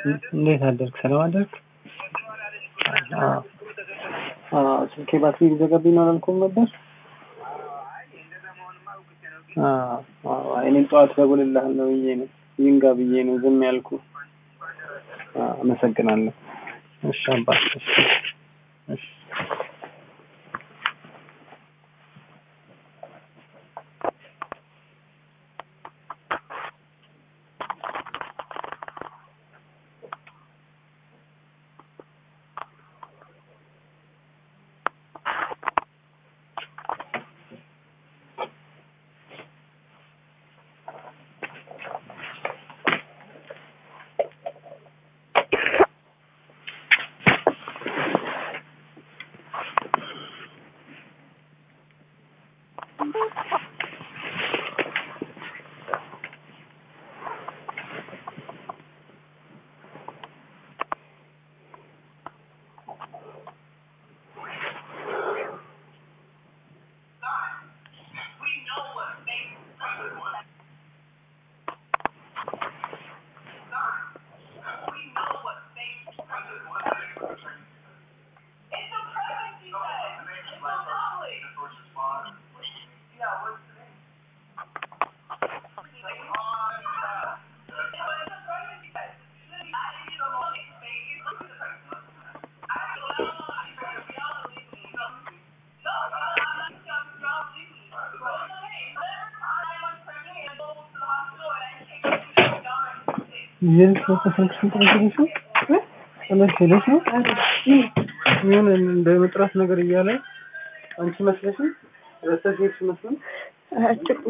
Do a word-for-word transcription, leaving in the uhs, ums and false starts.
እንዴት አደርክ? ሰላም አደርክ? አዎ አዎ ስልኬ ባትሪ ሊዘጋብኝ ነው አላልኩም ነበር? አዎ አዎ እኔም ጠዋት ደውልልሃለሁ ብዬ ነው ይንጋ ብዬ ነው ዝም ያልኩህ። አመሰግናለሁ። እሺ አባት እሺ እሺ ይሄን ተሰንክሽ ተንከረሽ እነሱ ለሽ ነው ምን እንደመጥራት ነገር እያለ አንቺ መስለሽ ረስተሽ መስሎኝ